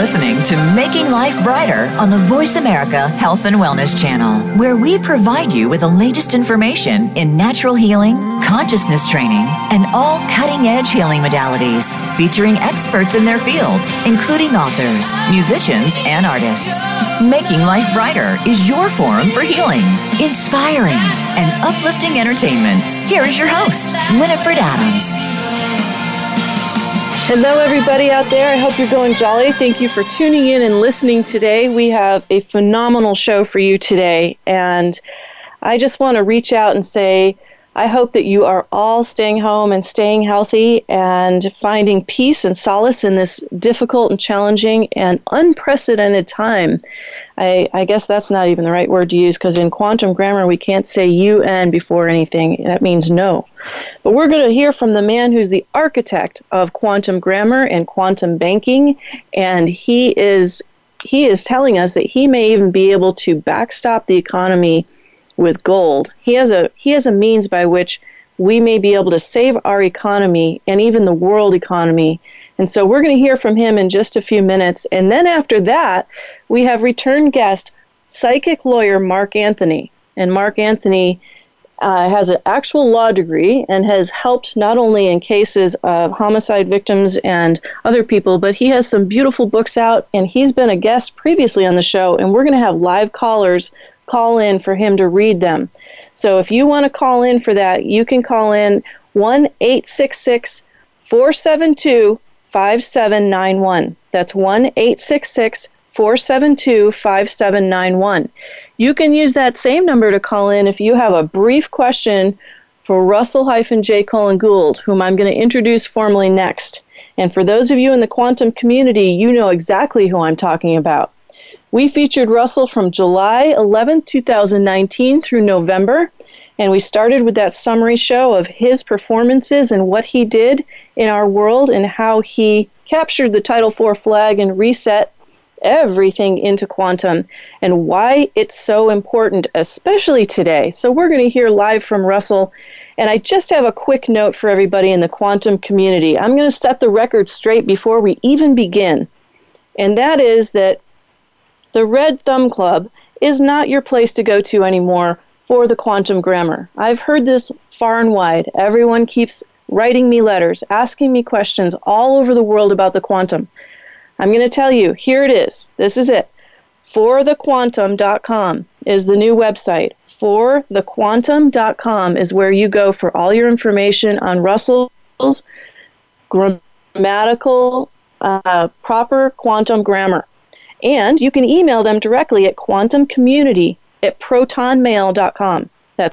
listening to Making Life Brighter on the Voice America Health and Wellness Channel, where we provide you with the latest information in natural healing, consciousness training, and all cutting-edge healing modalities, featuring experts in their field, including authors, musicians, and artists. Making Life Brighter is your forum for healing, inspiring, and uplifting entertainment. Here is your host, Winifred Adams. Hello, everybody out there. I hope you're going jolly. Thank you for tuning in and listening today. We have a phenomenal show for you today, and I just want to reach out and say, I hope that you are all staying home and staying healthy and finding peace and solace in this difficult and challenging and unprecedented time. I guess that's not even the right word to use, because in quantum grammar we can't say UN before anything. That means no. But we're going to hear from the man who's the architect of quantum grammar and quantum banking, and he is telling us that he may even be able to backstop the economy with gold. He has a means by which we may be able to save our economy and even the world economy. And so we're going to hear from him in just a few minutes. And then after that, we have return guest, psychic lawyer Mark Anthony. And Mark Anthony has an actual law degree and has helped not only in cases of homicide victims and other people, but he has some beautiful books out, and he's been a guest previously on the show, and we're going to have live callers call in for him to read them. So if you want to call in for that, you can call in 1-866-472-5791. That's 1-866-472-5791. You can use that same number to call in if you have a brief question for Russell-J. Colin Gould, whom I'm going to introduce formally next. And for those of you in the quantum community, you know exactly who I'm talking about. We featured Russell from July 11, 2019 through November, and we started with that summary show of his performances and what he did in our world and how he captured the Title IV flag and reset everything into quantum and why it's so important, especially today. So we're going to hear live from Russell, and I just have a quick note for everybody in the quantum community. I'm going to set the record straight before we even begin, and that is that the Red Thumb Club is not your place to go to anymore for the quantum grammar. I've heard this far and wide. Everyone keeps writing me letters, asking me questions all over the world about the quantum. I'm going to tell you, here it is. This is it. forthequantum.com is the new website. forthequantum.com is where you go for all your information on Russell's grammatical, proper quantum grammar. And you can email them directly at quantumcommunity@protonmail.com. That's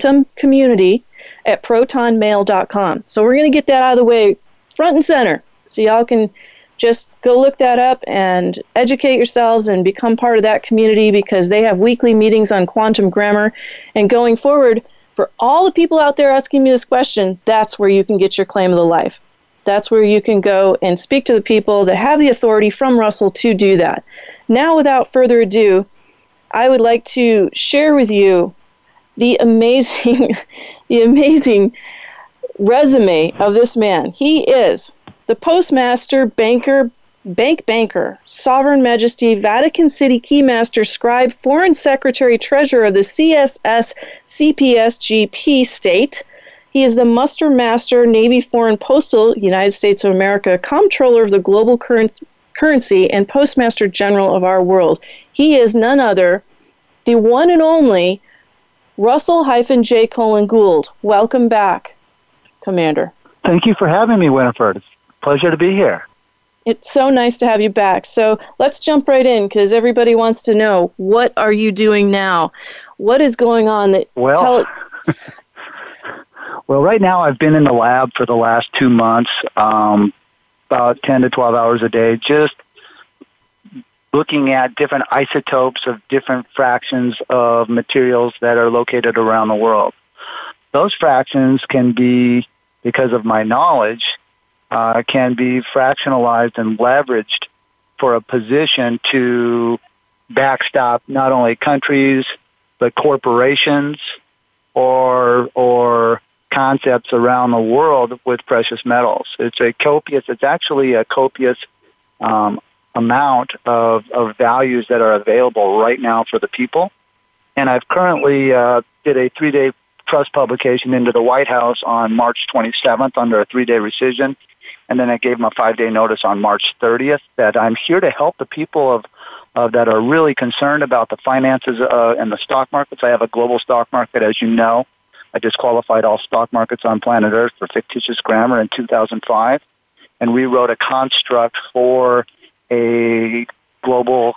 quantumcommunity@protonmail.com. So we're going to get that out of the way front and center, so y'all can just go look that up and educate yourselves and become part of that community, because they have weekly meetings on quantum grammar. And going forward, for all the people out there asking me this question, that's where you can get your claim of the life. That's where you can go and speak to the people that have the authority from Russell to do that. Now, without further ado, I would like to share with you the amazing resume of this man. He is the Postmaster, Banker, Bank Banker, Sovereign Majesty, Vatican City Keymaster, Scribe, Foreign Secretary, Treasurer of the CSS CPSGP State. He is the Muster Master, Navy Foreign Postal, United States of America, Comptroller of the Global Currency, and Postmaster General of our world. He is none other, the one and only Russell-J. Colin Gould. Welcome back, Commander. Thank you for having me, Winifred. It's a pleasure to be here. It's so nice to have you back. So let's jump right in, because everybody wants to know, what are you doing now? What is going on? Well, right now I've been in the lab for the last 2 months, about 10 to 12 hours a day, just looking at different isotopes of different fractions of materials that are located around the world. Those fractions can be, because of my knowledge, can be fractionalized and leveraged for a position to backstop not only countries, but corporations or concepts around the world with precious metals. It's actually a copious amount of values that are available right now for the people. And I've currently did a 3-day trust publication into the White House on March 27th under a 3-day rescission. And then I gave them a 5-day notice on March 30th that I'm here to help the people that are really concerned about the finances and the stock markets. I have a global stock market, as you know. I disqualified all stock markets on planet Earth for fictitious grammar in 2005 and rewrote a construct for a global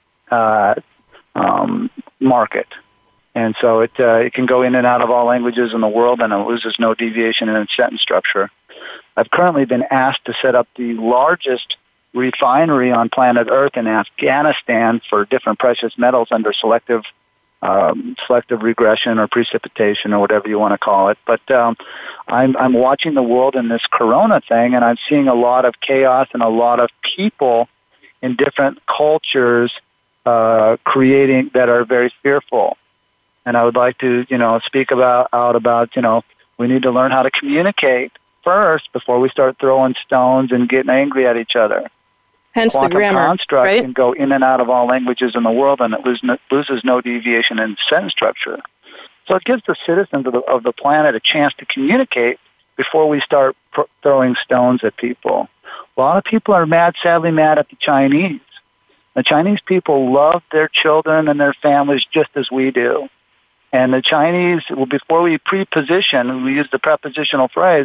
market. And so it can go in and out of all languages in the world, and it loses no deviation in its sentence structure. I've currently been asked to set up the largest refinery on planet Earth in Afghanistan for different precious metals under selective regression or precipitation or whatever you want to call it. But I'm watching the world in this corona thing, and I'm seeing a lot of chaos and a lot of people in different cultures creating that are very fearful. And I would like to, speak about, we need to learn how to communicate first before we start throwing stones and getting angry at each other. Hence Quantum the grammar, construct right? can go in and out of all languages in the world, and it loses no deviation in sentence structure. So it gives the citizens of the planet a chance to communicate before we start throwing stones at people. A lot of people are sadly mad at the Chinese. The Chinese people love their children and their families just as we do. And the Chinese, before we pre-position, we use the prepositional phrase,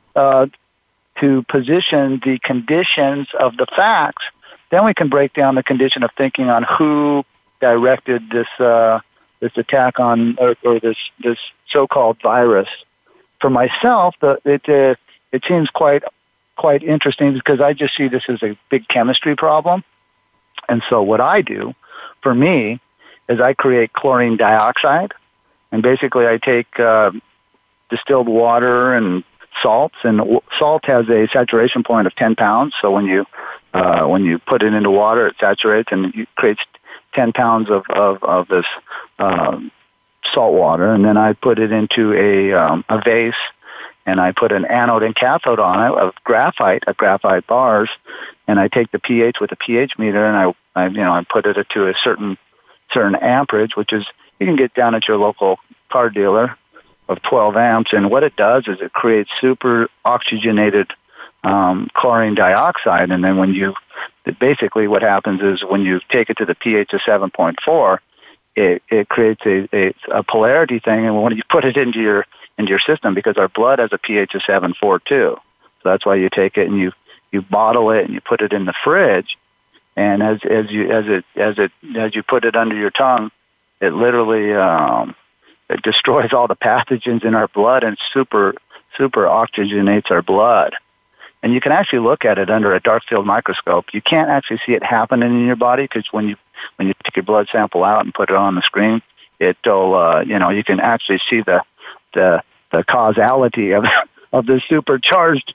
to position the conditions of the facts, then we can break down the condition of thinking on who directed this attack on or this so-called virus. For myself, it seems quite interesting because I just see this as a big chemistry problem. And so what I do, for me, is I create chlorine dioxide, and basically I take distilled water and salts, and salt has a saturation point of 10 pounds. So when you put it into water, it saturates and it creates 10 pounds of this salt water. And then I put it into a vase, and I put an anode and cathode on it of graphite bars, and I take the pH with a pH meter, and I put it to a certain amperage, which is you can get down at your local car dealer, of 12 amps, and what it does is it creates super oxygenated chlorine dioxide, and then basically what happens is when you take it to the pH of 7.4, it creates a polarity thing, and when you put it into your system, because our blood has a pH of 7.4 too, so that's why you take it and you bottle it and you put it in the fridge, and as you put it under your tongue, it literally it destroys all the pathogens in our blood and super oxygenates our blood. And you can actually look at it under a dark field microscope. You can't actually see it happening in your body because when you take your blood sample out and put it on the screen, it'll you can actually see the causality of the supercharged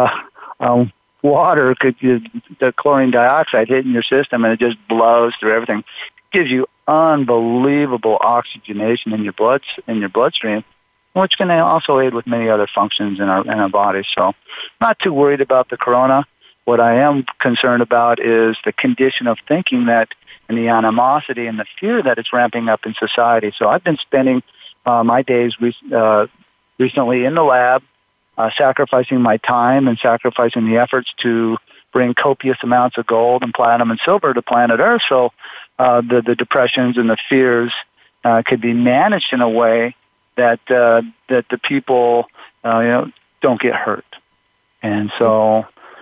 water, the chlorine dioxide hitting your system, and it just blows through everything. Gives you unbelievable oxygenation in your bloodstream, which can also aid with many other functions in our bodies. So, not too worried about the corona. What I am concerned about is the condition of thinking that, and the animosity and the fear that it's ramping up in society. So, I've been spending my days recently in the lab, sacrificing my time and sacrificing the efforts to bring copious amounts of gold and platinum and silver to planet Earth. So the depressions and the fears could be managed in a way that the people don't get hurt. And so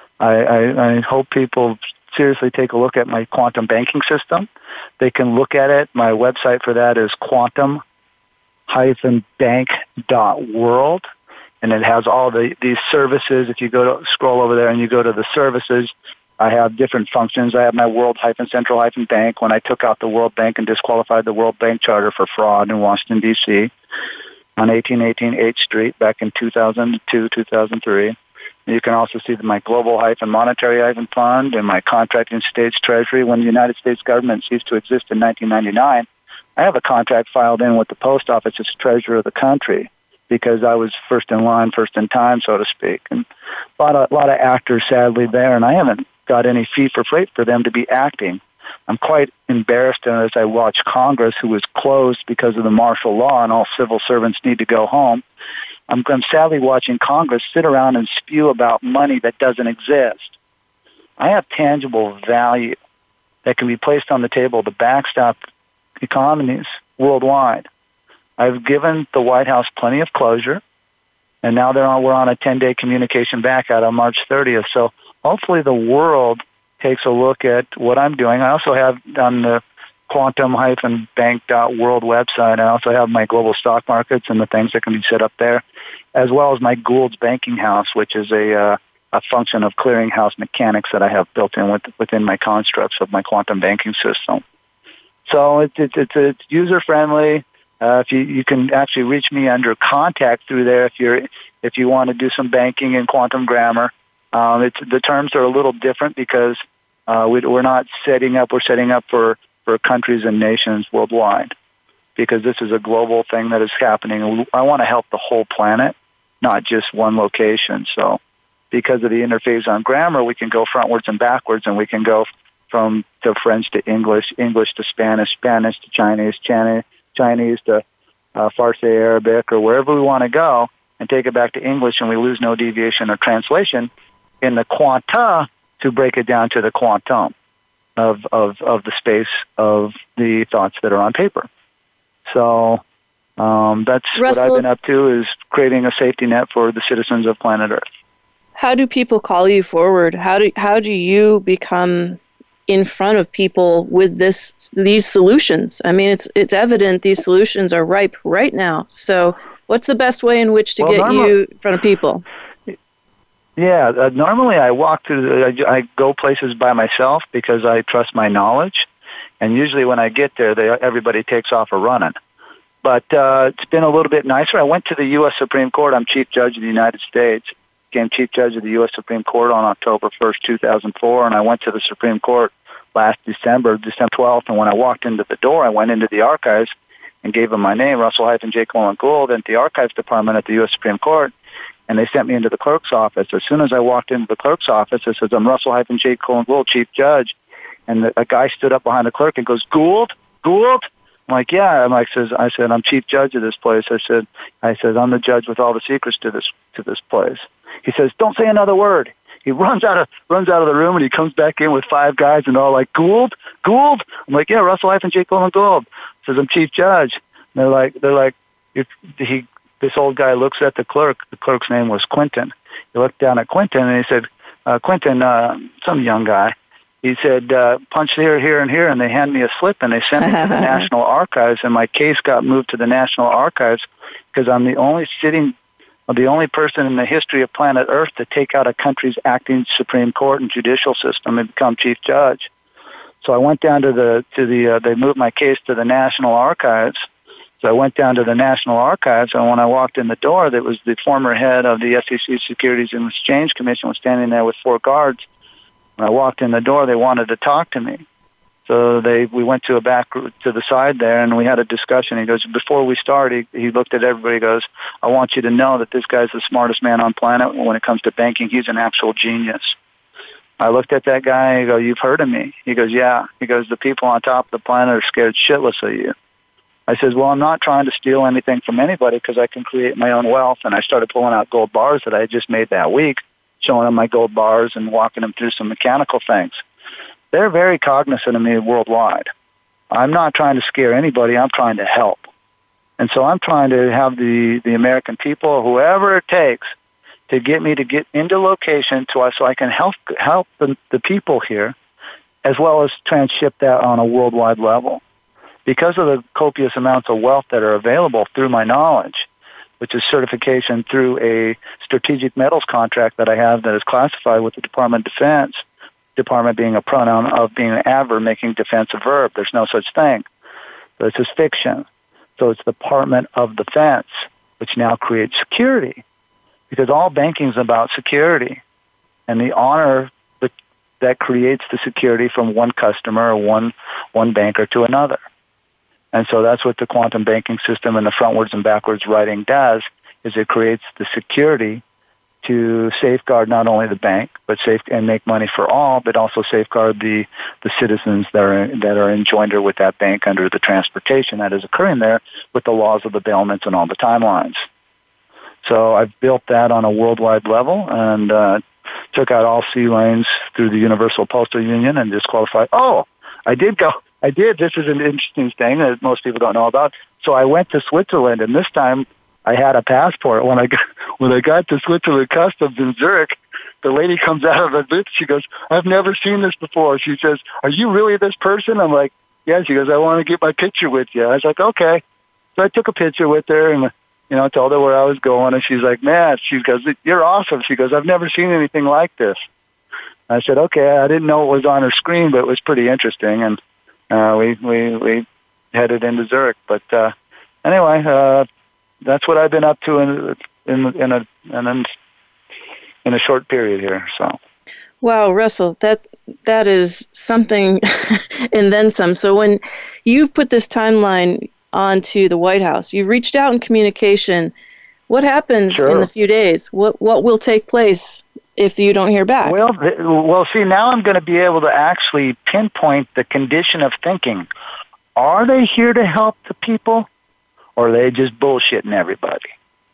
I hope people seriously take a look at my quantum banking system. They can look at it. My website for that is quantum-bank.world. And it has all these services. If you scroll over there and you go to the services, I have different functions. I have my World-Central-Bank when I took out the World Bank and disqualified the World Bank Charter for fraud in Washington, D.C. on 1818 H Street back in 2002, 2003. And you can also see my Global-Monetary Fund and my contracting states treasury. When the United States government ceased to exist in 1999, I have a contract filed in with the post office as treasurer of the country, because I was first in line, first in time, so to speak. And a lot of actors, sadly, there, and I haven't got any fee for freight for them to be acting. I'm quite embarrassed as I watch Congress, who was closed because of the martial law and all civil servants need to go home. I'm sadly watching Congress sit around and spew about money that doesn't exist. I have tangible value that can be placed on the table to backstop economies worldwide. I've given the White House plenty of closure, and now we're on a 10-day communication back out on March 30th. So hopefully the world takes a look at what I'm doing. I also have on the quantum-bank.world website, I also have my global stock markets and the things that can be set up there, as well as my Gould's Banking House, which is a function of clearinghouse mechanics that I have built in within my constructs of my quantum banking system. So it's user-friendly. If you can actually reach me under contact through there if you want to do some banking in quantum grammar. The terms are a little different because we're not setting up. We're setting up for countries and nations worldwide because this is a global thing that is happening. I want to help the whole planet, not just one location. So because of the interface on grammar, we can go frontwards and backwards, and we can go from French to English, English to Spanish, Spanish to Chinese, Chinese to Farsi Arabic, or wherever we want to go, and take it back to English, and we lose no deviation or translation in the quanta to break it down to the quantum of the space of the thoughts that are on paper. So that's Russell, what I've been up to, is creating a safety net for the citizens of planet Earth. How do people call you forward? How do you become in front of people with these solutions? I mean, it's evident these solutions are ripe right now. So what's the best way in which to get you in front of people? Yeah, normally I walk through, I go places by myself because I trust my knowledge. And usually when I get there, everybody takes off a running. But it's been a little bit nicer. I went to the U.S. Supreme Court. I'm Chief Judge of the United States. Became Chief Judge of the U.S. Supreme Court on October 1st, 2004. And I went to the Supreme Court last December 12th. And when I walked into the door, I went into the archives and gave them my name, Russell-J. Colin Gould, at the Archives Department at the U.S. Supreme Court. And they sent me into the clerk's office. As soon as I walked into the clerk's office, it says, I'm Russell-J. Colin Gould, Chief Judge. And a guy stood up behind the clerk and goes, Gould? I'm like, yeah. I said, I'm Chief Judge of this place. I said, I'm the judge with all the secrets to this place. He says, don't say another word. He runs out of the room, and he comes back in with 5 guys, and they're all like, Gould? I'm like, yeah, Russell-J. Colin Gould. He says, I'm Chief Judge. And they're like, this old guy looks at the clerk. The clerk's name was Quentin. He looked down at Quentin, and he said, Quentin, some young guy. He said, punch here, here, and here, and they hand me a slip, and they sent me to the National Archives, and my case got moved to the National Archives because I'm the only person in the history of planet Earth to take out a country's acting Supreme Court and judicial system and become Chief Judge. So I went down they moved my case to the National Archives. So I went down to the National Archives, and when I walked in the door, there was the former head of the SEC Securities and Exchange Commission was standing there with 4 guards. When I walked in the door, they wanted to talk to me. So we went to the side there, and we had a discussion. He goes, before we start, he looked at everybody. He goes, I want you to know that this guy's the smartest man on planet. When it comes to banking, he's an actual genius. I looked at that guy, and I go, you've heard of me? He goes, yeah. He goes, the people on top of the planet are scared shitless of you. I says, well, I'm not trying to steal anything from anybody because I can create my own wealth. And I started pulling out gold bars that I had just made that week, showing them my gold bars and walking them through some mechanical things. They're very cognizant of me worldwide. I'm not trying to scare anybody. I'm trying to help. And so I'm trying to have the American people, whoever it takes, to get me to get into location so I can help the people here, as well as transship that on a worldwide level. Because of the copious amounts of wealth that are available through my knowledge, which is certification through a strategic metals contract that I have that is classified with the Department of Defense, department being a pronoun of being an adverb making defense a verb. There's no such thing. So it's just fiction. So it's the Department of Defense, which now creates security, because all banking is about security and the honor that creates the security from one customer or one banker to another. And so that's what the quantum banking system and the frontwards and backwards writing does, is it creates the security to safeguard not only the bank, but and make money for all, but also safeguard the citizens that are enjoined with that bank under the transportation that is occurring there with the laws of the bailments and all the timelines. So I've built that on a worldwide level and took out all sea lanes through the Universal Postal Union and disqualified. Oh, I did. This is an interesting thing that most people don't know about. So I went to Switzerland, and this time I had a passport. When I got to Switzerland Customs in Zurich, the lady comes out of the booth. She goes, "I've never seen this before." She says, "Are you really this person?" I'm like, "Yeah." She goes, "I want to get my picture with you." I was like, "Okay." So I took a picture with her and, told her where I was going. And she's like, "Man," she goes, "You're awesome." She goes, "I've never seen anything like this." I said, "Okay." I didn't know it was on her screen, but it was pretty interesting. And we headed into Zurich. But anyway, that's what I've been up to in a short period here. So. Wow, Russell, that is something and then some. So when you put this timeline onto the White House, you reached out in communication. What happens in the few days? What will take place if you don't hear back? Well, see, now I'm going to be able to actually pinpoint the condition of thinking. Are they here to help the people, or are they just bullshitting everybody?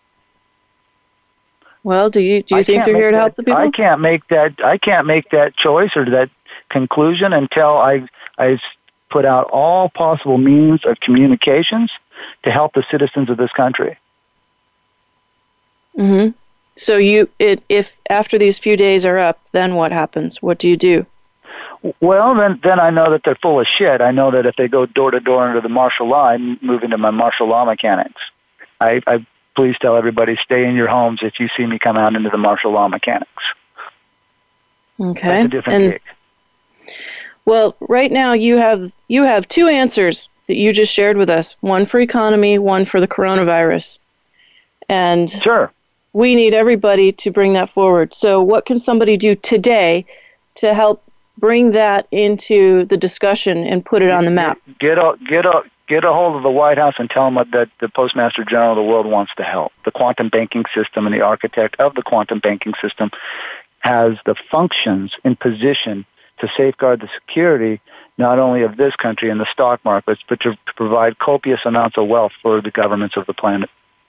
Well, do you think they're here to help the people? I can't make that choice or that conclusion until I put out all possible means of communications to help the citizens of this country. Mm-hmm. So if after these few days are up, then what happens? What do you do? Well, then I know that they're full of shit. I know that if they go door to door under the martial law, I move into my martial law mechanics. I please tell everybody, stay in your homes if you see me come out into the martial law mechanics. Okay. That's a different gig. Well, right now you have two answers that you just shared with us, one for economy, one for the coronavirus. And sure. We need everybody to bring that forward. So what can somebody do today to help bring that into the discussion and put it on the map? Get a hold of the White House and tell them that the Postmaster General of the world wants to help. The quantum banking system and the architect of the quantum banking system has the functions in position to safeguard the security not only of this country and the stock markets, but to provide copious amounts of wealth for the governments of the planet.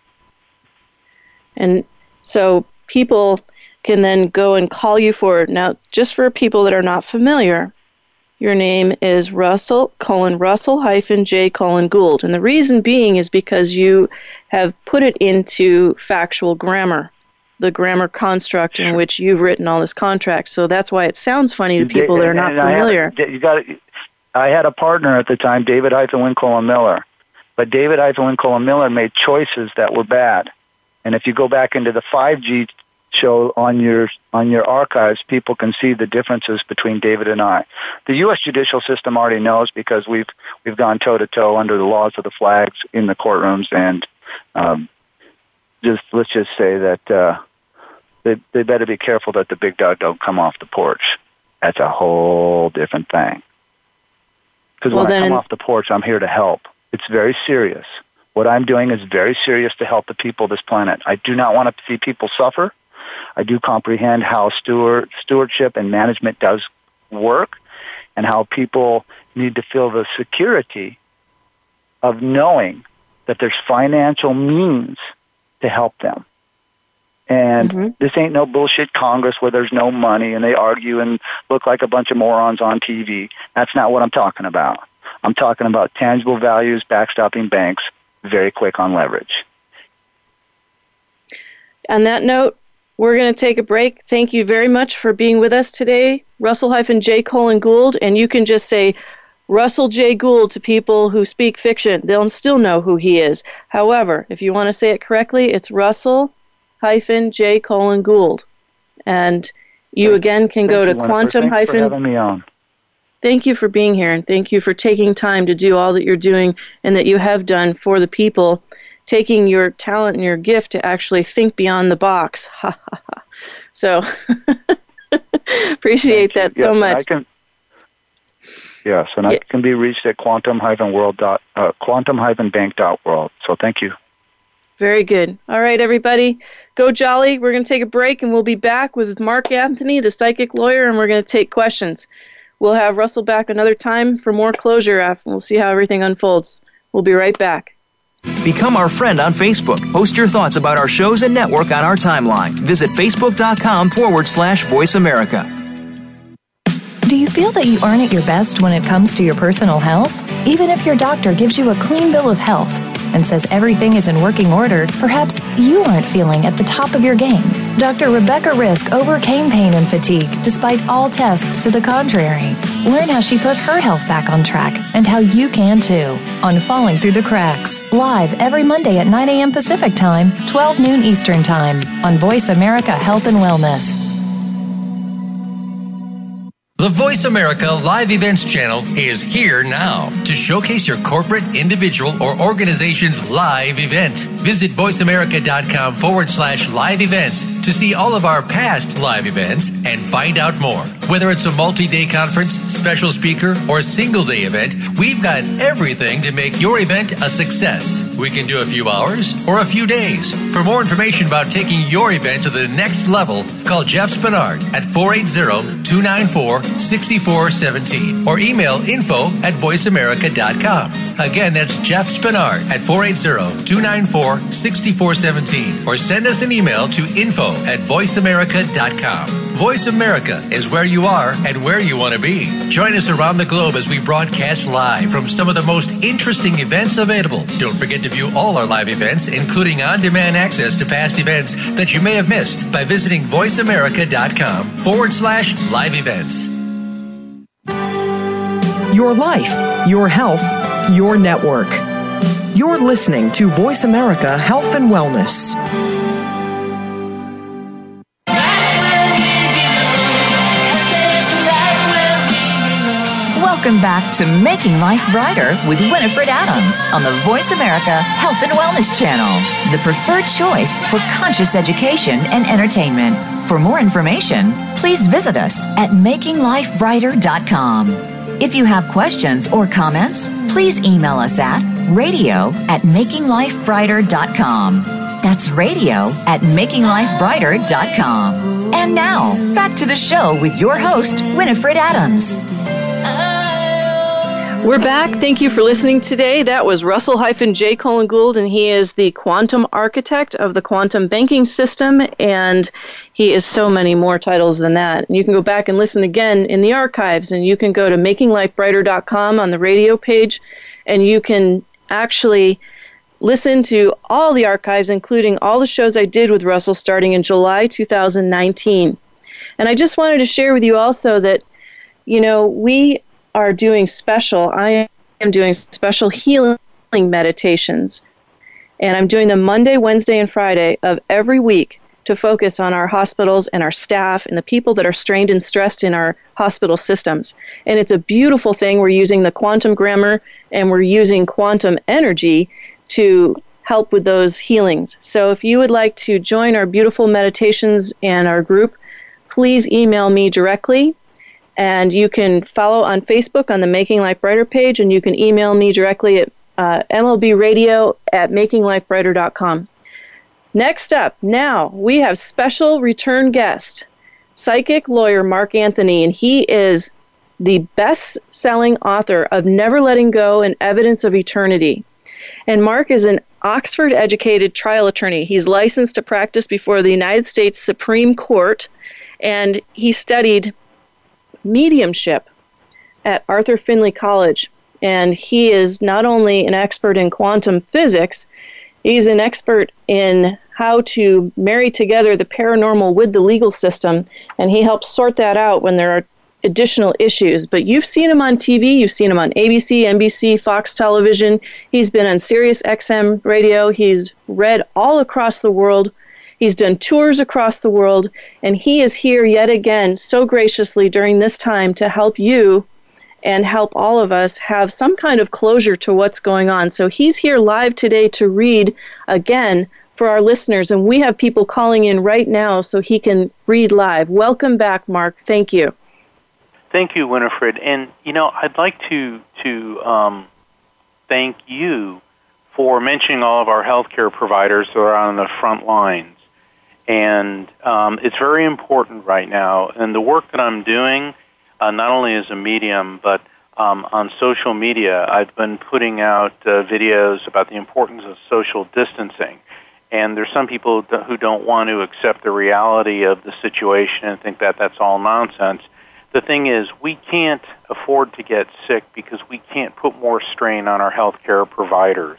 And so people can then go and call you for it. Now, just for people that are not familiar, your name is Russell J. Gould. And the reason being is because you have put it into factual grammar, the grammar construct in which you've written all this contract. So that's why it sounds funny to people that are not familiar. I had a partner at the time, David-Winkle Miller. But David-Winkle Miller made choices that were bad. And if you go back into the 5G show on your archives, people can see the differences between David and I. The U.S. judicial system already knows because we've gone toe-to-toe under the laws of the flags in the courtrooms, and let's just say that they better be careful that the big dog don't come off the porch. That's a whole different thing. Because when I come off the porch, I'm here to help. It's very serious. What I'm doing is very serious to help the people of this planet. I do not want to see people suffer. I do comprehend how stewardship and management does work and how people need to feel the security of knowing that there's financial means to help them. And this ain't no bullshit Congress where there's no money and they argue and look like a bunch of morons on TV. That's not what I'm talking about. I'm talking about tangible values, backstopping banks, very quick on leverage. On that note, we're going to take a break. Thank you very much for being with us today, Russell-J. Gould. And you can just say Russell J. Gould to people who speak fiction. They'll still know who he is. However, if you want to say it correctly, it's Russell-J. Gould. And you again can go to quantum- Thanks for having me on. Thank you for being here, and thank you for taking time to do all that you're doing and that you have done for the people, taking your talent and your gift to actually think beyond the box. So appreciate that so much. I can be reached at quantum-bank.world. So thank you. Very good. All right, everybody, go jolly. We're going to take a break, and we'll be back with Mark Anthony, the psychic lawyer, and we're going to take questions. We'll have Russell back another time for more closure, and we'll see how everything unfolds. We'll be right back. Become our friend on Facebook. Post your thoughts about our shows and network on our timeline. Visit facebook.com/Voice America. Do you feel that you aren't at your best when it comes to your personal health? Even if your doctor gives you a clean bill of health and says everything is in working order, perhaps you aren't feeling at the top of your game. Dr. Rebecca Risk overcame pain and fatigue despite all tests to the contrary. Learn how she put her health back on track and how you can too on Falling Through the Cracks, live every Monday at 9 a.m. Pacific Time, 12 noon Eastern Time on Voice America Health and Wellness. The Voice America Live Events channel is here now to showcase your corporate, individual, or organization's live event. Visit voiceamerica.com/live events to see all of our past live events and find out more. Whether it's a multi-day conference, special speaker, or single-day event, we've got everything to make your event a success. We can do a few hours or a few days. For more information about taking your event to the next level, call Jeff Spinard at 480-294-6417 or email info@voiceamerica.com. Again, that's Jeff Spinard at 480-294-6417 or send us an email to info@voiceamerica.com. Voice America is where you are and where you want to be. Join us around the globe as we broadcast live from some of the most interesting events available. Don't forget to view all our live events, including on-demand access to past events that you may have missed by visiting voiceamerica.com/live events. Your life, your health, your network. You're listening to Voice America Health and Wellness. Welcome back to Making Life Brighter with Winifred Adams on the Voice America Health and Wellness Channel, the preferred choice for conscious education and entertainment. For more information, please visit us at makinglifebrighter.com. If you have questions or comments, please email us at radio@makinglifebrighter.com. That's radio@makinglifebrighter.com. And now, back to the show with your host, Winifred Adams. We're back. Thank you for listening today. That was Russell-J. Colin Gould, and he is the quantum architect of the quantum banking system, and he is so many more titles than that. And you can go back and listen again in the archives, and you can go to makinglifebrighter.com on the radio page, and you can actually listen to all the archives, including all the shows I did with Russell starting in July 2019. And I just wanted to share with you also that, you know, I am doing special healing meditations, and I'm doing them Monday, Wednesday, and Friday of every week to focus on our hospitals and our staff and the people that are strained and stressed in our hospital systems. And it's a beautiful thing. We're using the quantum grammar and we're using quantum energy to help with those healings. So if you would like to join our beautiful meditations and our group, please email me directly. And you can follow on Facebook on the Making Life Brighter page, and you can email me directly at mlbradio@makinglifebrighter.com. Next up, now, we have special return guest, psychic lawyer Mark Anthony, and he is the best-selling author of Never Letting Go and Evidence of Eternity. And Mark is an Oxford-educated trial attorney. He's licensed to practice before the United States Supreme Court, and he studied mediumship at Arthur Findlay College. And he is not only an expert in quantum physics, he's an expert in how to marry together the paranormal with the legal system, and he helps sort that out when there are additional issues. But you've seen him on TV, you've seen him on ABC, NBC, Fox Television, he's been on Sirius XM radio, he's read all across the world, he's done tours across the world, and he is here yet again so graciously during this time to help you and help all of us have some kind of closure to what's going on. So he's here live today to read again for our listeners, and we have people calling in right now so he can read live. Welcome back, Mark. Thank you. Thank you, Winifred. And, you know, I'd like to thank you for mentioning all of our healthcare providers that are on the front lines. And it's very important right now. And the work that I'm doing, not only as a medium, but on social media, I've been putting out videos about the importance of social distancing. And there's some people who don't want to accept the reality of the situation and think that that's all nonsense. The thing is, we can't afford to get sick because we can't put more strain on our healthcare providers.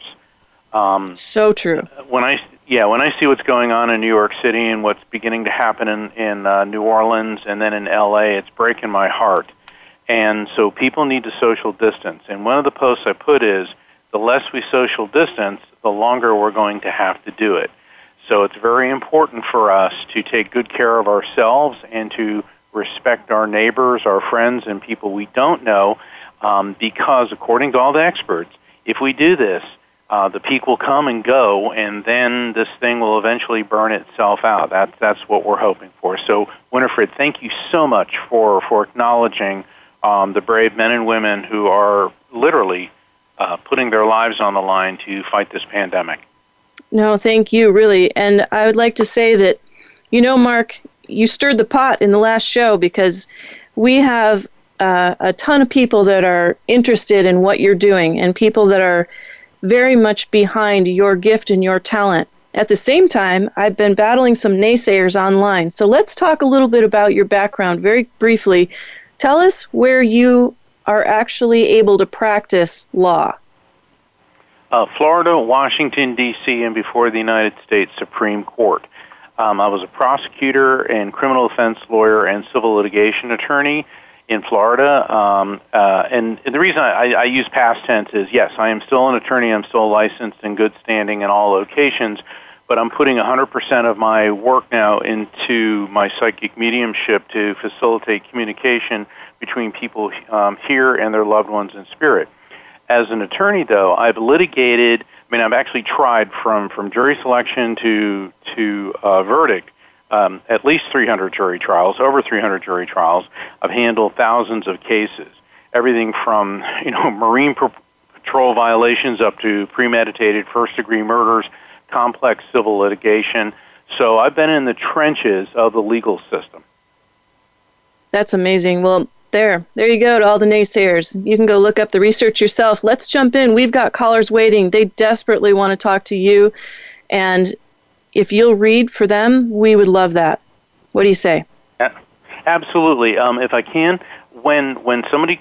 So true. When I see what's going on in New York City and what's beginning to happen in New Orleans and then in L.A., it's breaking my heart. And so people need to social distance. And one of the posts I put is, the less we social distance, the longer we're going to have to do it. So it's very important for us to take good care of ourselves and to respect our neighbors, our friends, and people we don't know, because according to all the experts, if we do this, the peak will come and go, and then this thing will eventually burn itself out. That's what we're hoping for. So, Winifred, thank you so much for acknowledging the brave men and women who are literally putting their lives on the line to fight this pandemic. No, thank you, really. And I would like to say that, Mark, you stirred the pot in the last show because we have a ton of people that are interested in what you're doing and people that are very much behind your gift and your talent. At the same time, I've been battling some naysayers online. So let's talk a little bit about your background very briefly. Tell us where you are actually able to practice law. Florida, Washington, D.C., and before the United States Supreme Court. I was a prosecutor and criminal defense lawyer and civil litigation attorney in Florida. And the reason I use past tense is, yes, I am still an attorney. I'm still licensed in good standing in all locations, but I'm putting 100% of my work now into my psychic mediumship to facilitate communication between people here and their loved ones in spirit. As an attorney, though, I've actually tried from jury selection to verdict, at least 300 jury trials, over 300 jury trials. I've handled thousands of cases, everything from Marine Patrol violations up to premeditated first-degree murders, complex civil litigation. So I've been in the trenches of the legal system. That's amazing. Well, there you go to all the naysayers. You can go look up the research yourself. Let's jump in. We've got callers waiting. They desperately want to talk to you. And if you'll read for them, we would love that. What do you say? Absolutely. If I can, when somebody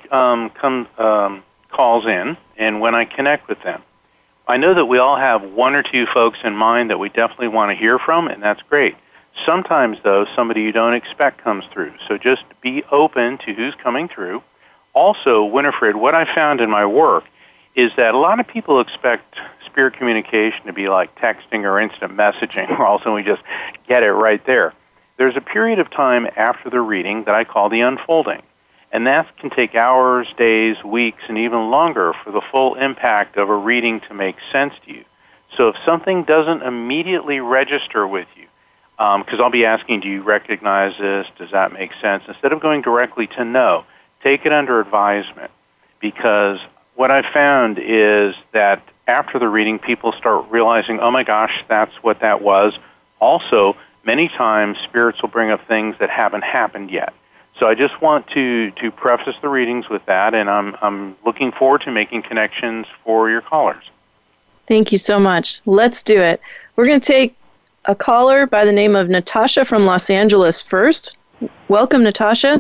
calls in and when I connect with them, I know that we all have one or two folks in mind that we definitely want to hear from, and that's great. Sometimes, though, somebody you don't expect comes through. So just be open to who's coming through. Also, Winifred, what I found in my work is that a lot of people expect spirit communication to be like texting or instant messaging, or also we just get it right there. There's a period of time after the reading that I call the unfolding. And that can take hours, days, weeks, and even longer for the full impact of a reading to make sense to you. So if something doesn't immediately register with you, because I'll be asking, do you recognize this? Does that make sense? Instead of going directly to no, take it under advisement. Because what I found is that after the reading, people start realizing, oh my gosh, that's what that was. Also, many times, spirits will bring up things that haven't happened yet. So I just want to preface the readings with that, and I'm looking forward to making connections for your callers. Thank you so much. Let's do it. We're going to take a caller by the name of Natasha from Los Angeles first. Welcome, Natasha.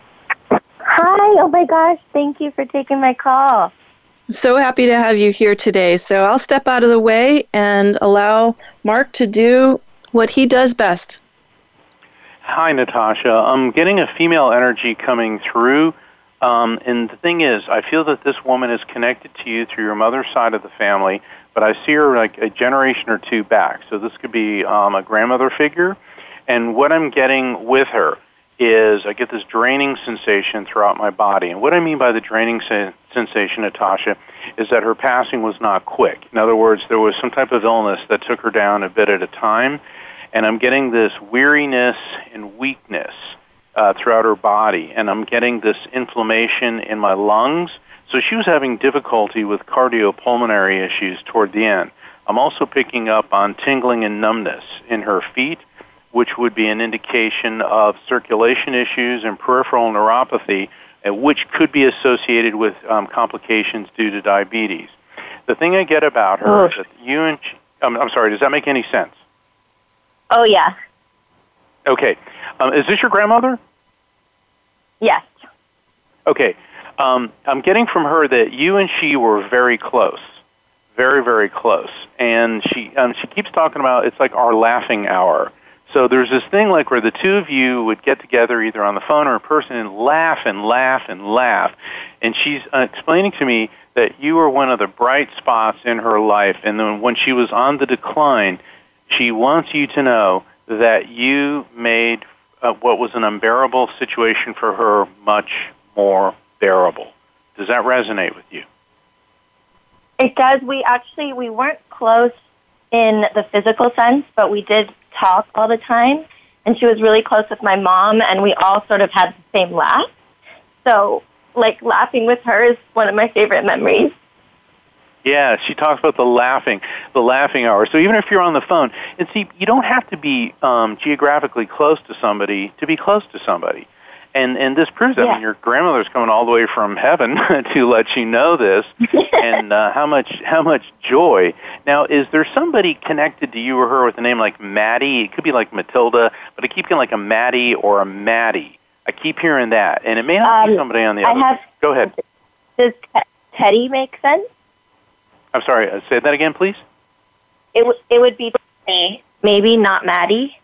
Hi. Oh, my gosh. Thank you for taking my call. So happy to have you here today. So I'll step out of the way and allow Mark to do what he does best. Hi, Natasha. I'm getting a female energy coming through. And the thing is, I feel that this woman is connected to you through your mother's side of the family, but I see her like a generation or two back. So this could be a grandmother figure. And what I'm getting with her is I get this draining sensation throughout my body. And what I mean by the draining sensation, Natasha, is that her passing was not quick. In other words, there was some type of illness that took her down a bit at a time. And I'm getting this weariness and weakness throughout her body. And I'm getting this inflammation in my lungs. So she was having difficulty with cardiopulmonary issues toward the end. I'm also picking up on tingling and numbness in her feet, which would be an indication of circulation issues and peripheral neuropathy, which could be associated with complications due to diabetes. The thing I get about her is that you and I'm sorry, does that make any sense? Oh, yeah. Okay. Is this your grandmother? Yes. Okay. I'm getting from her that you and she were very close. Very, very close. And she keeps talking about it's like our laughing hour. So there's this thing like where the two of you would get together either on the phone or in person and laugh and laugh and laugh. And she's explaining to me that you were one of the bright spots in her life. And then when she was on the decline, she wants you to know that you made what was an unbearable situation for her much more bearable. Does that resonate with you? It does. We weren't close in the physical sense, but we did talk all the time. And she was really close with my mom, and we all sort of had the same laugh. So, like, laughing with her is one of my favorite memories. Yeah, she talks about the laughing hour. So even if you're on the phone, and see, you don't have to be geographically close to somebody to be close to somebody. And this proves that. I mean, your grandmother's coming all the way from heaven to let you know this, and how much joy. Now, is there somebody connected to you or her with a name like Maddie? It could be like Matilda, but I keep getting like a Maddie or a Maddie. I keep hearing that, and it may not be somebody on the other. Go ahead. Does Teddy make sense? I'm sorry. Say that again, please. It would be Teddy, maybe not Maddie.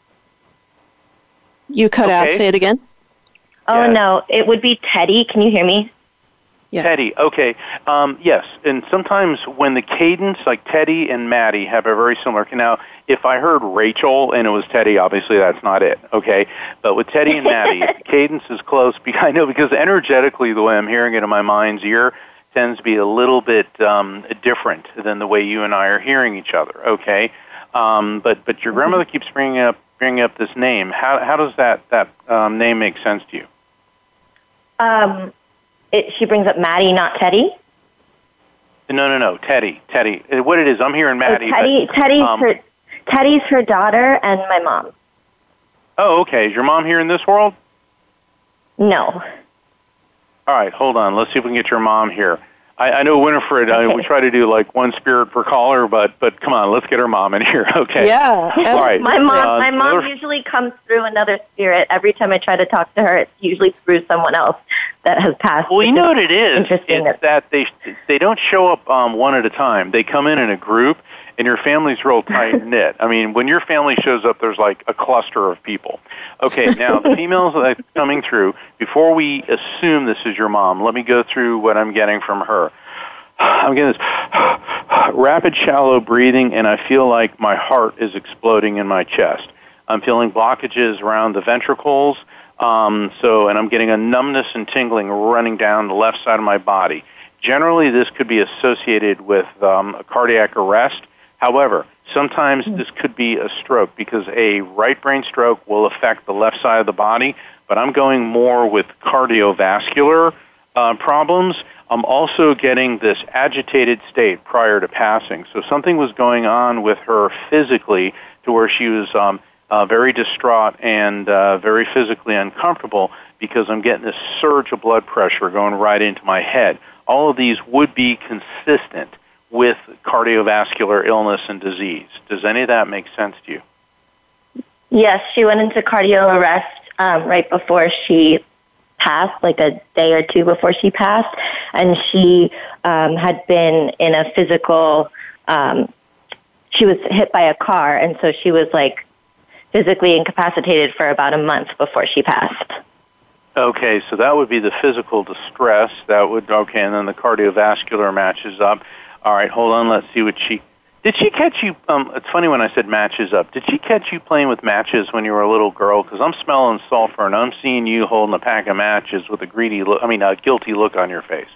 You cut out. Say it again. Oh, no, it would be Teddy. Can you hear me? Yeah. Teddy, okay. Yes, and sometimes when the cadence, like Teddy and Maddie, have a very similar... Now, if I heard Rachel and it was Teddy, obviously that's not it, okay? But with Teddy and Maddie, the cadence is close. I know because energetically, the way I'm hearing it in my mind's ear tends to be a little bit different than the way you and I are hearing each other, okay? But your grandmother keeps bringing up this name. How does that name make sense to you? She brings up Maddie, not Teddy? No, Teddy. What it is, I'm hearing Maddie. Teddy's her daughter and my mom. Oh, okay. Is your mom here in this world? No. All right, hold on. Let's see if we can get your mom here. I know Winifred, we try to do like one spirit per caller, but come on, let's get her mom in here. Okay. Yeah. All right. My mom usually comes through another spirit. Every time I try to talk to her, it's usually through someone else that has passed. Well, you know what it is? It's that they don't show up one at a time. They come in a group, and your family's real tight-knit. I mean, when your family shows up, there's like a cluster of people. Okay, now, the females that are coming through, before we assume this is your mom, let me go through what I'm getting from her. I'm getting this rapid, shallow breathing, and I feel like my heart is exploding in my chest. I'm feeling blockages around the ventricles, and I'm getting a numbness and tingling running down the left side of my body. Generally, this could be associated with a cardiac arrest. However, sometimes this could be a stroke because a right brain stroke will affect the left side of the body, but I'm going more with cardiovascular problems. I'm also getting this agitated state prior to passing. So something was going on with her physically to where she was very distraught and very physically uncomfortable because I'm getting this surge of blood pressure going right into my head. All of these would be consistent with cardiovascular illness and disease. Does any of that make sense to you? Yes, she went into cardio arrest right before she passed, like a day or two before she passed, and she had been in a physical, she was hit by a car, and so she was like physically incapacitated for about a month before she passed. Okay, so that would be the physical distress. And then the cardiovascular matches up. All right, hold on. Let's see what did she catch you? It's funny when I said matches up. Did she catch you playing with matches when you were a little girl? Because I'm smelling sulfur, and I'm seeing you holding a pack of matches with a guilty look on your face.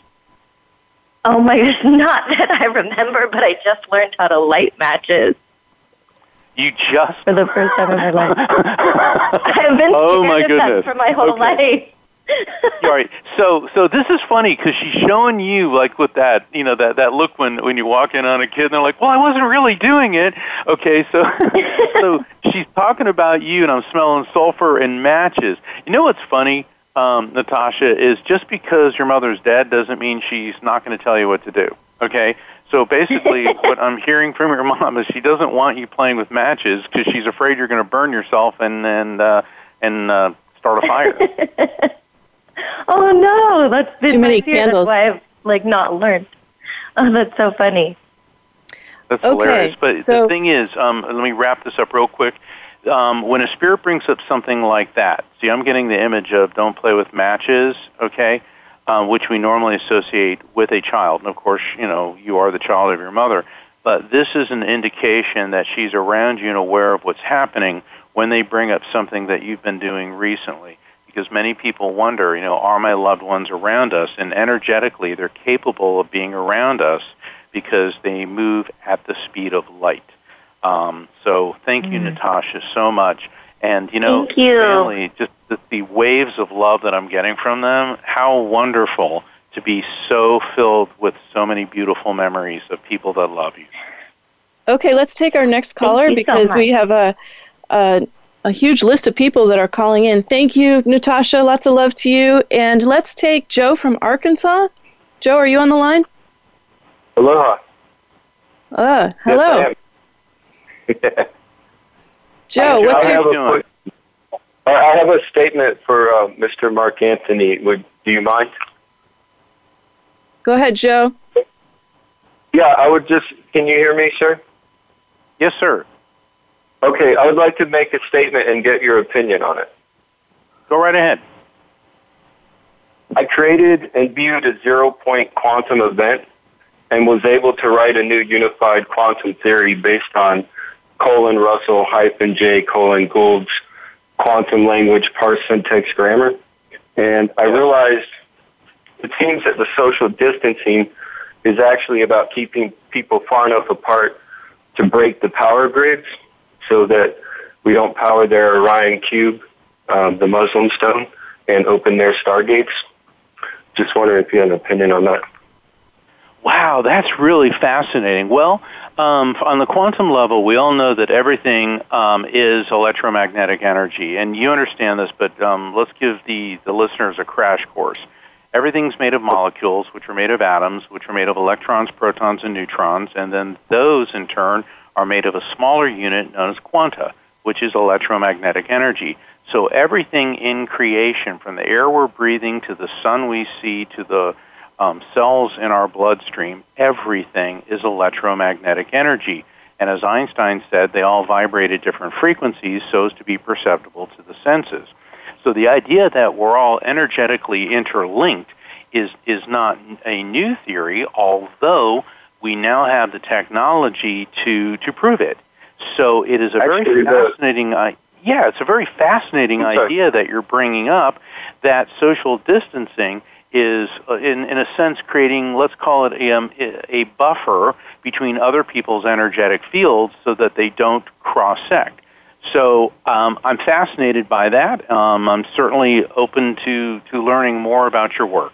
Oh my gosh, not that I remember, but I just learned how to light matches. You just? For the first time in my life. I've been oh my goodness. for my whole life. All right. So this is funny because she's showing you like with that, that look when you walk in on a kid and they're like, well, I wasn't really doing it. Okay. So, so she's talking about you and I'm smelling sulfur and matches. You know what's funny, Natasha, is just because your mother's dead doesn't mean she's not going to tell you what to do. Okay. So basically what I'm hearing from your mom is she doesn't want you playing with matches because she's afraid you're going to burn yourself and start a fire. Oh no, that's been too many candles. That's why I've not learned. Oh, that's so funny. That's hilarious. But the thing is, let me wrap this up real quick. When a spirit brings up something like that, see, I'm getting the image of don't play with matches, okay, which we normally associate with a child. And of course, you are the child of your mother. But this is an indication that she's around you and aware of what's happening when they bring up something that you've been doing recently. Because many people wonder, are my loved ones around us? And energetically, they're capable of being around us because they move at the speed of light. So thank you, Natasha, so much. And, thank you. Family, just the waves of love that I'm getting from them, how wonderful to be so filled with so many beautiful memories of people that love you. Okay, let's take our next caller because we have a huge list of people that are calling in. Thank you, Natasha. Lots of love to you. And let's take Joe from Arkansas. Joe, are you on the line? Aloha. Hello. Yes, Joe, what's your... I have a statement for Mr. Mark Anthony. Do you mind? Go ahead, Joe. Yeah, can you hear me, sir? Yes, sir. Okay, I would like to make a statement and get your opinion on it. Go right ahead. I created and viewed a zero-point quantum event and was able to write a new unified quantum theory based on Colin Russell -J Colin Gould's quantum language parse syntax grammar. And I realized it seems that the social distancing is actually about keeping people far enough apart to break the power grids so that we don't power their Orion Cube, the Muslim stone, and open their stargates. Just wondering if you have an opinion on that. Wow, that's really fascinating. Well, on the quantum level, we all know that everything is electromagnetic energy, and you understand this, but let's give the listeners a crash course. Everything's made of molecules, which are made of atoms, which are made of electrons, protons, and neutrons, and then those, in turn, are made of a smaller unit known as quanta, which is electromagnetic energy. So everything in creation, from the air we're breathing to the sun we see to the cells in our bloodstream, everything is electromagnetic energy. And as Einstein said, they all vibrate at different frequencies so as to be perceptible to the senses. So the idea that we're all energetically interlinked is not a new theory, although we now have the technology to prove it. So it is a very fascinating it's a very fascinating idea that you're bringing up, that social distancing is, in a sense, creating, let's call it a buffer between other people's energetic fields so that they don't cross-sect. So I'm fascinated by that. I'm certainly open to learning more about your work.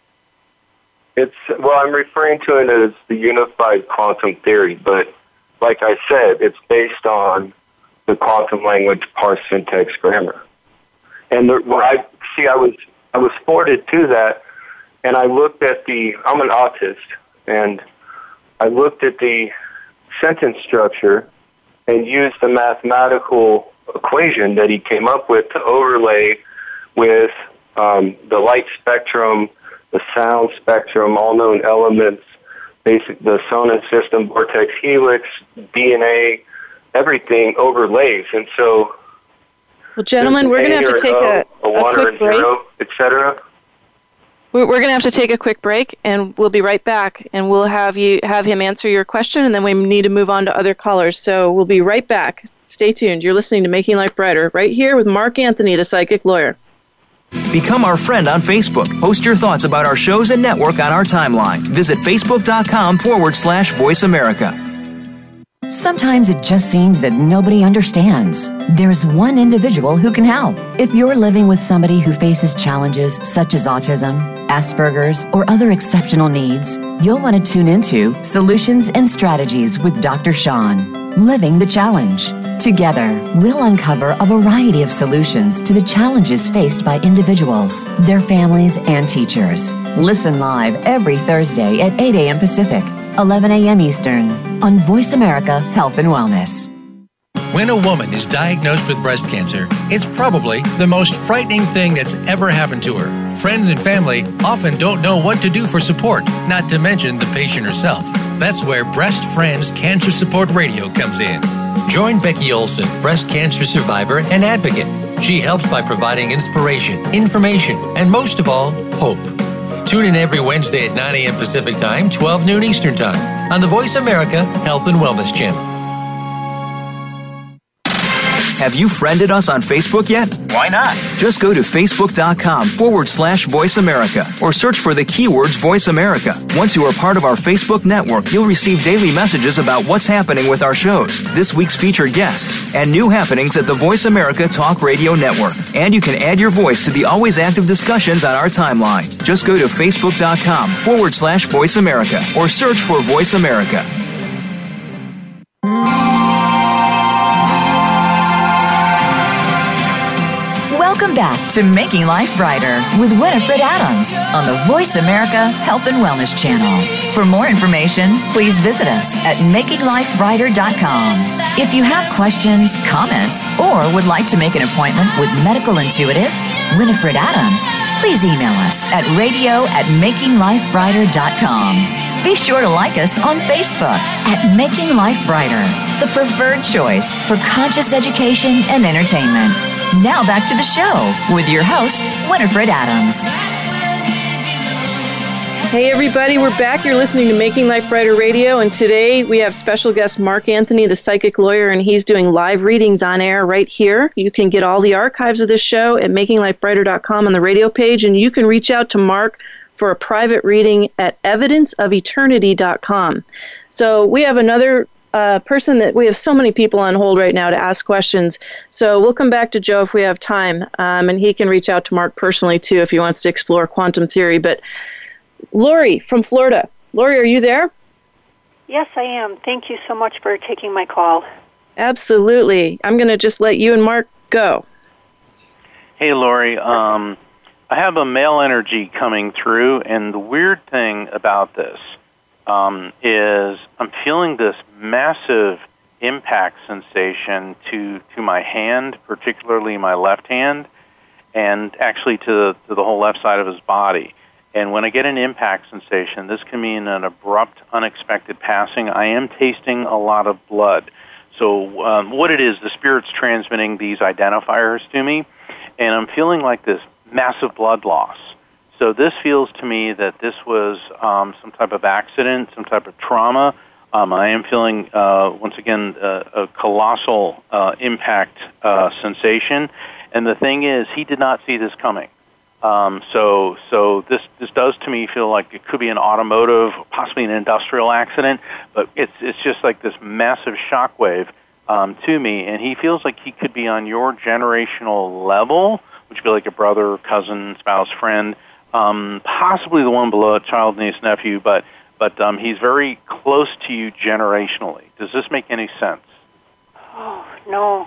I'm referring to it as the unified quantum theory, but like I said, it's based on the quantum language parse syntax grammar. And I was forwarded to that, and I looked at I'm an autist, and I looked at the sentence structure and used the mathematical equation that he came up with to overlay with the light spectrum, the sound spectrum, all known elements, the sonar system, vortex helix, DNA, everything overlays. And so, well, gentlemen, we're going to have to take a quick break, etc. We're going to have to take a quick break, and we'll be right back, and we'll have him answer your question, and then we need to move on to other callers. So we'll be right back. Stay tuned. You're listening to Making Life Brighter right here with Mark Anthony, the Psychic Lawyer. Become our friend on Facebook. Post your thoughts about our shows and network on our timeline. Visit facebook.com/Voice America. Sometimes it just seems that nobody understands. There's one individual who can help. If you're living with somebody who faces challenges such as autism, Asperger's, or other exceptional needs, you'll want to tune into Solutions and Strategies with Dr. Sean, Living the Challenge. Together, we'll uncover a variety of solutions to the challenges faced by individuals, their families, and teachers. Listen live every Thursday at 8 a.m. Pacific, 11 a.m. Eastern, on Voice America Health and Wellness. When a woman is diagnosed with breast cancer, it's probably the most frightening thing that's ever happened to her. Friends and family often don't know what to do for support, not to mention the patient herself. That's where Breast Friends Cancer Support Radio comes in. Join Becky Olson, breast cancer survivor and advocate. She helps by providing inspiration, information, and most of all, hope. Tune in every Wednesday at 9 a.m. Pacific Time, 12 noon Eastern Time on the Voice America Health and Wellness Channel. Have you friended us on Facebook yet? Why not? Just go to facebook.com/Voice America or search for the keywords Voice America. Once you are part of our Facebook network, you'll receive daily messages about what's happening with our shows, this week's featured guests, and new happenings at the Voice America Talk Radio Network. And you can add your voice to the always active discussions on our timeline. Just go to facebook.com/Voice America or search for Voice America. Welcome back to Making Life Brighter with Winifred Adams on the Voice America Health and Wellness Channel. For more information, please visit us at makinglifebrighter.com. If you have questions, comments, or would like to make an appointment with medical intuitive Winifred Adams, please email us at radio@makinglifebrighter.com. Be sure to like us on Facebook at Making Life Brighter, the preferred choice for conscious education and entertainment. Now back to the show with your host, Winifred Adams. Hey everybody, we're back. You're listening to Making Life Brighter Radio, and today we have special guest Mark Anthony, the psychic lawyer, and he's doing live readings on air right here. You can get all the archives of this show at makinglifebrighter.com on the radio page, and you can reach out to Mark for a private reading at evidenceofeternity.com. So we have another person that we have so many people on hold right now to ask questions. So we'll come back to Joe if we have time, and he can reach out to Mark personally too if he wants to explore quantum theory. But Lori from Florida. Lori, are you there? Yes, I am. Thank you so much for taking my call. Absolutely. I'm going to just let you and Mark go. Hey, Lori. I have a male energy coming through, and the weird thing about this is I'm feeling this massive impact sensation to my hand, particularly my left hand, and actually to the whole left side of his body. And when I get an impact sensation, this can mean an abrupt, unexpected passing. I am tasting a lot of blood. So what it is, the Spirit's transmitting these identifiers to me, and I'm feeling like this massive blood loss. So this feels to me that this was some type of accident, some type of trauma. I am feeling, once again, a colossal impact sensation. And the thing is, he did not see this coming. So this does to me feel like it could be an automotive, possibly an industrial accident, but it's just like this massive shockwave to me. And he feels like he could be on your generational level, which would be like a brother, cousin, spouse, friend. Possibly the one below it, child, niece, nephew, but he's very close to you generationally. Does this make any sense? Oh, no.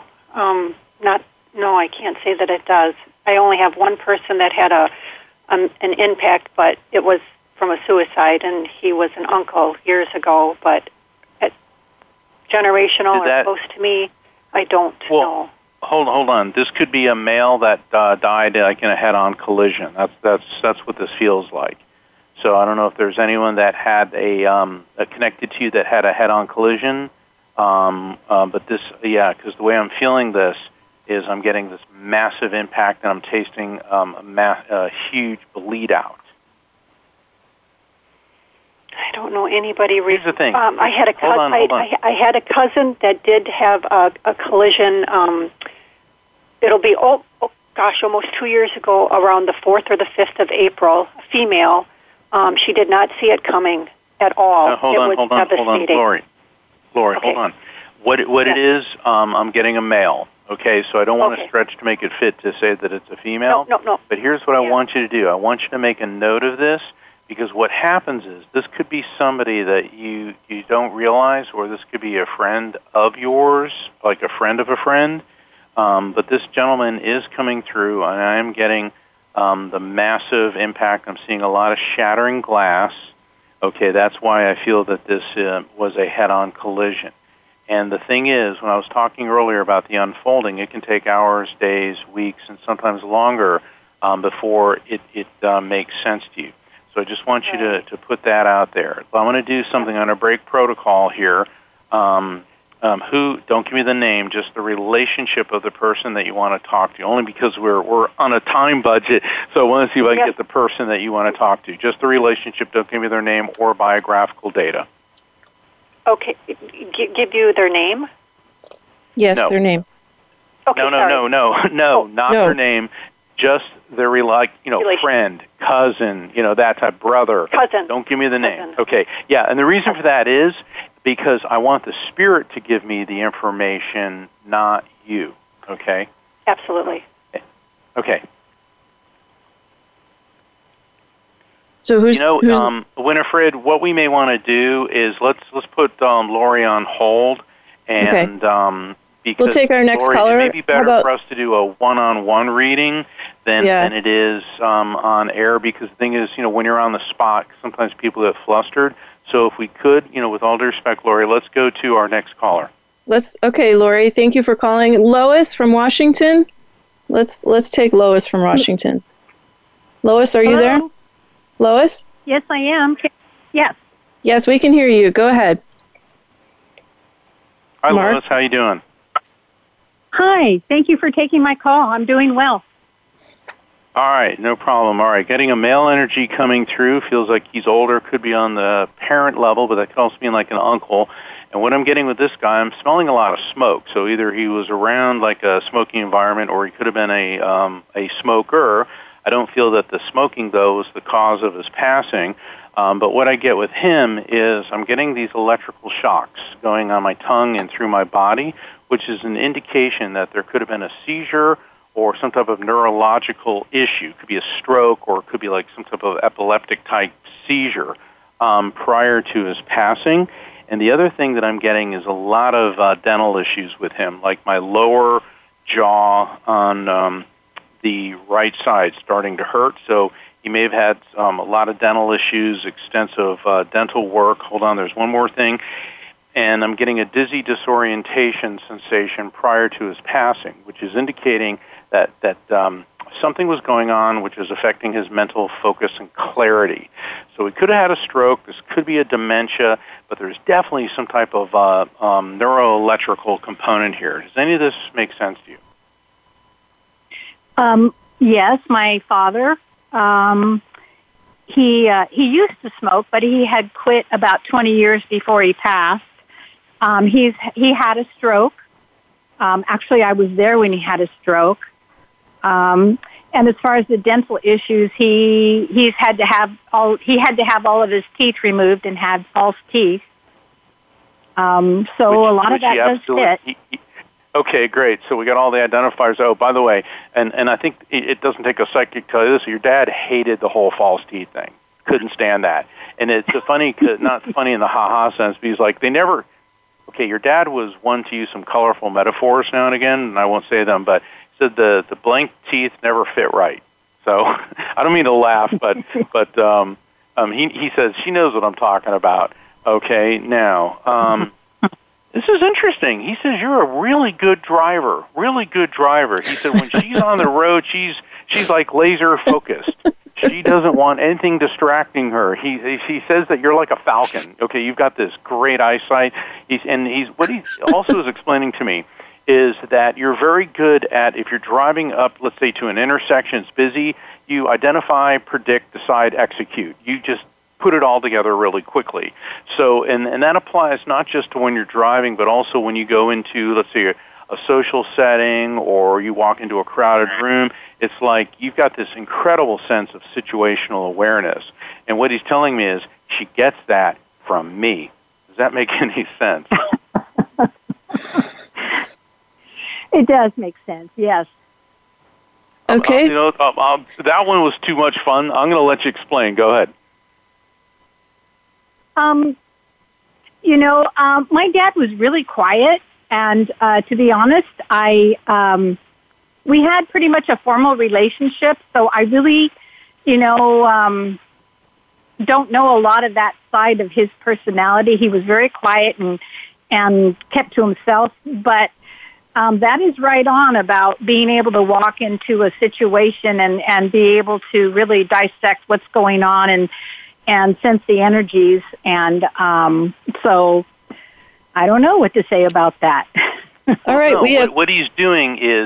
No, I can't say that it does. I only have one person that had an impact, but it was from a suicide, and he was an uncle years ago, but generational or close to me, I don't know. Hold on. This could be a male that died like in a head-on collision. That's what this feels like. So I don't know if there's anyone that had a connected to you that had a head-on collision. But this, because the way I'm feeling this is I'm getting this massive impact and I'm tasting a huge bleed out. I don't know anybody. Here's the thing. I had a cousin. I had a cousin that did have a collision. It'll be almost 2 years ago, around the 4th or the 5th of April. A female. She did not see it coming at all. Hold on, Lori, okay. hold on. What it is, I'm getting a male. Okay, so I don't want to stretch to make it fit to say that it's a female. No. But here's what I want you to do. I want you to make a note of this, because what happens is this could be somebody that you don't realize, or this could be a friend of yours, like a friend of a friend. But this gentleman is coming through, and I am getting the massive impact. I'm seeing a lot of shattering glass. Okay, that's why I feel that this was a head-on collision. And the thing is, when I was talking earlier about the unfolding, it can take hours, days, weeks, and sometimes longer before it makes sense to you. So I just want you to put that out there. I'm going to do something on a break protocol here. Don't give me the name, just the relationship of the person that you want to talk to, only because we're on a time budget, so I want to see if I can get the person that you want to talk to. Just the relationship, don't give me their name or biographical data. Okay, give you their name? Yes, their name. Okay, not their name. Just their friend, cousin, that type, brother. Cousin. Don't give me the name. Okay, yeah, and the reason for that is because I want the spirit to give me the information, not you. Okay. Absolutely. Okay. So who's Winifred, what we may want to do is let's put Lori on hold, and because we'll take our next Lori, caller. It may be better for us to do a one-on-one reading than it is on air, because the thing is, when you're on the spot, sometimes people get flustered. So if we could, with all due respect, Lori, let's go to our next caller. Okay, Lori, thank you for calling. Lois from Washington. Let's take Lois from Washington. Lois, are you there? Lois? Yes, I am. Yes. Yes, we can hear you. Go ahead. Hi, Mark? Lois. How you doing? Hi. Thank you for taking my call. I'm doing well. All right, no problem. All right, getting a male energy coming through. Feels like he's older. Could be on the parent level, but that could also mean like an uncle. And what I'm getting with this guy, I'm smelling a lot of smoke. So either he was around like a smoking environment, or he could have been a smoker. I don't feel that the smoking, though, was the cause of his passing. But what I get with him is I'm getting these electrical shocks going on my tongue and through my body, which is an indication that there could have been a seizure or some type of neurological issue. It could be a stroke, or it could be like some type of epileptic-type seizure prior to his passing. And the other thing that I'm getting is a lot of dental issues with him, like my lower jaw on the right side starting to hurt. So he may have had a lot of dental issues, extensive dental work. Hold on, there's one more thing. And I'm getting a dizzy disorientation sensation prior to his passing, which is indicating that something was going on which is affecting his mental focus and clarity. So he could have had a stroke. This could be a dementia, but there's definitely some type of neuroelectrical component here. Does any of this make sense to you? Yes, my father. He used to smoke, but he had quit about 20 years before he passed. He had a stroke. Actually, I was there when he had a stroke. And as far as the dental issues, he had to have all of his teeth removed and had false teeth. So a lot of that does fit. Okay, great. So we got all the identifiers. Oh, by the way, and I think it doesn't take a psychic to tell you this, your dad hated the whole false teeth thing. Couldn't stand that. And it's funny, not funny in the ha-ha sense, but he's like, okay, your dad was one to use some colorful metaphors now and again, and I won't say them, but he said the blank teeth never fit right. So I don't mean to laugh, but he says she knows what I'm talking about. Okay, now, this is interesting. He says you're a really good driver. He said when she's on the road, she's like laser focused. She doesn't want anything distracting her. He says that you're like a falcon. Okay, you've got this great eyesight. What he also is explaining to me is that you're very good at, if you're driving up, let's say, to an intersection, it's busy, you identify, predict, decide, execute. You just put it all together really quickly. So, and that applies not just to when you're driving, but also when you go into, let's say, a social setting or you walk into a crowded room. It's like you've got this incredible sense of situational awareness. And what he's telling me is she gets that from me. Does that make any sense? It does make sense, yes. Okay. That one was too much fun. I'm going to let you explain. Go ahead. My dad was really quiet, and to be honest, we had pretty much a formal relationship, so I really, don't know a lot of that side of his personality. He was very quiet and kept to himself, but that is right on about being able to walk into a situation and be able to really dissect what's going on and sense the energies. And so I don't know what to say about that. All right. What he's doing is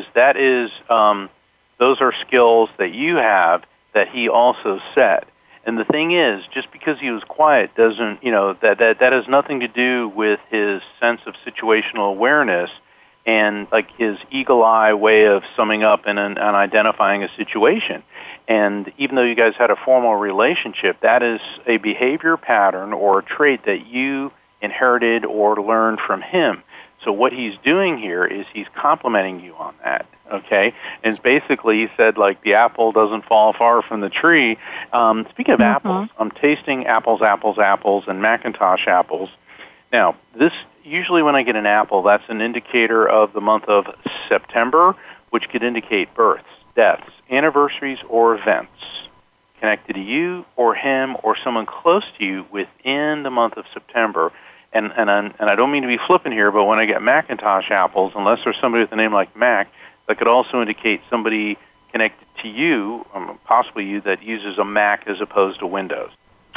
those are skills that you have that he also said. And the thing is, just because he was quiet doesn't, that has nothing to do with his sense of situational awareness and like his eagle eye way of summing up and identifying a situation. And even though you guys had a formal relationship, that is a behavior pattern or a trait that you inherited or learned from him. So what he's doing here is he's complimenting you on that, okay? And basically he said, like, the apple doesn't fall far from the tree. Speaking of apples, I'm tasting apples, and Macintosh apples. Now, this usually when I get an apple, that's an indicator of the month of September, which could indicate births, deaths, anniversaries, or events connected to you or him or someone close to you within the month of September. And I don't mean to be flippant here, but when I get Macintosh apples, unless there's somebody with a name like Mac, that could also indicate somebody connected to you, possibly you, that uses a Mac as opposed to Windows.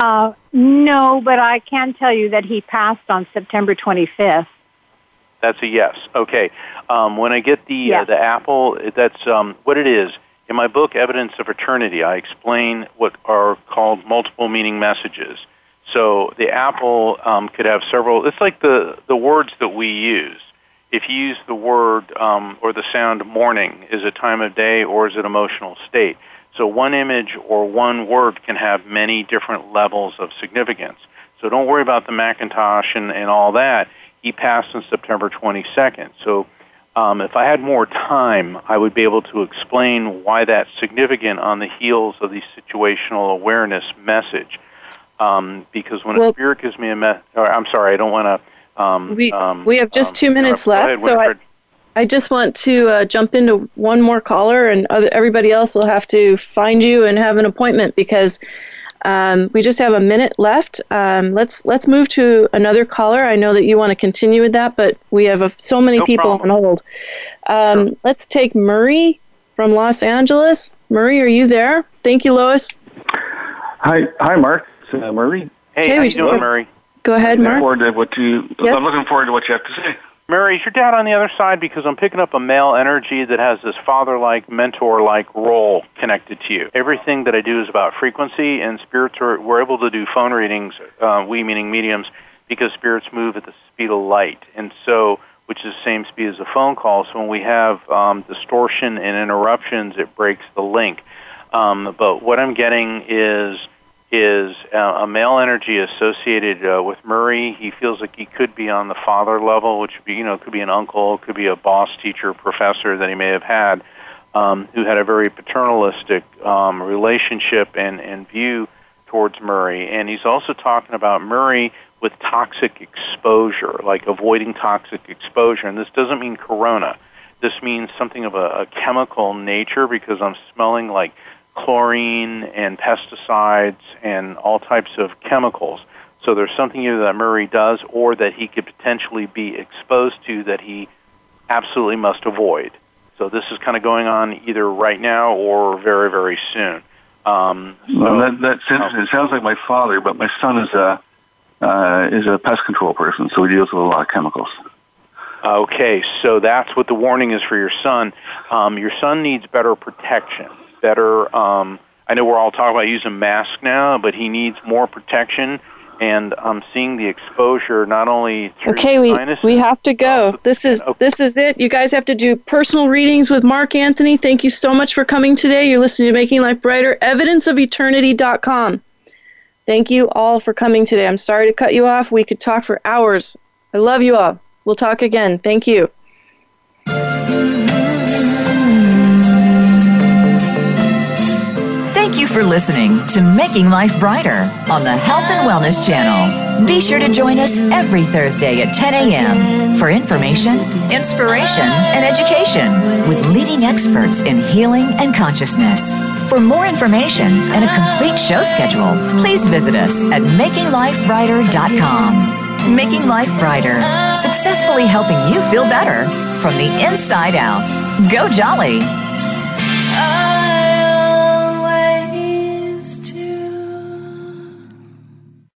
No, but I can tell you that he passed on September 25th. That's a yes. Okay. When I get the apple, that's what it is. In my book, Evidence of Eternity, I explain what are called multiple meaning messages. So the apple could have several. It's like the words that we use. If you use the word or the sound morning, is it time of day or is it emotional state? So one image or one word can have many different levels of significance. So don't worry about the Macintosh and all that. He passed on September 22nd. So if I had more time, I would be able to explain why that's significant on the heels of the situational awareness message. Because when a spirit gives me a message, I'm sorry, I don't want to... we have just 2 minutes left, so I just want to jump into one more caller, and everybody else will have to find you and have an appointment because we just have a minute left. Let's move to another caller. I know that you want to continue with that, but we have so many people on hold. Let's take Murray from Los Angeles. Murray, are you there? Thank you, Lois. Hi, Mark. It's Murray. Hey, how you doing, Murray? Go ahead, Mark. I'm looking forward to what you have to say. Mary, is your dad on the other side? Because I'm picking up a male energy that has this father-like, mentor-like role connected to you. Everything that I do is about frequency, and spirits we're able to do phone readings, we meaning mediums, because spirits move at the speed of light, and so, which is the same speed as a phone call. So when we have distortion and interruptions, it breaks the link. But what I'm getting is a male energy associated with Murray. He feels like he could be on the father level, which would be, could be an uncle, could be a boss, teacher, professor that he may have had, who had a very paternalistic relationship and view towards Murray. And he's also talking about Murray with toxic exposure, like avoiding toxic exposure. And this doesn't mean corona. This means something of a chemical nature, because I'm smelling like chlorine and pesticides and all types of chemicals. So there's something either that Murray does or that he could potentially be exposed to that he absolutely must avoid. So this is kind of going on either right now or very, very soon. It sounds like my father, but my son is a pest control person, so he deals with a lot of chemicals. Okay, so that's what the warning is for your son. Your son needs better protection. I know we're all talking about using masks now, but he needs more protection, and I'm seeing the exposure not only through sinuses. We have to go. This is it. You guys have to do personal readings with Mark Anthony. Thank you so much for coming today. You're listening to Making Life Brighter, evidenceofeternity.com. Thank you all for coming today. I'm sorry to cut you off. We could talk for hours. I love you all. We'll talk again. Thank you. Thank you for listening to Making Life Brighter on the Health and Wellness Channel. Be sure to join us every Thursday at 10 a.m. for information, inspiration, and education with leading experts in healing and consciousness. For more information and a complete show schedule, please visit us at makinglifebrighter.com. Making Life Brighter, successfully helping you feel better from the inside out. Go Jolly!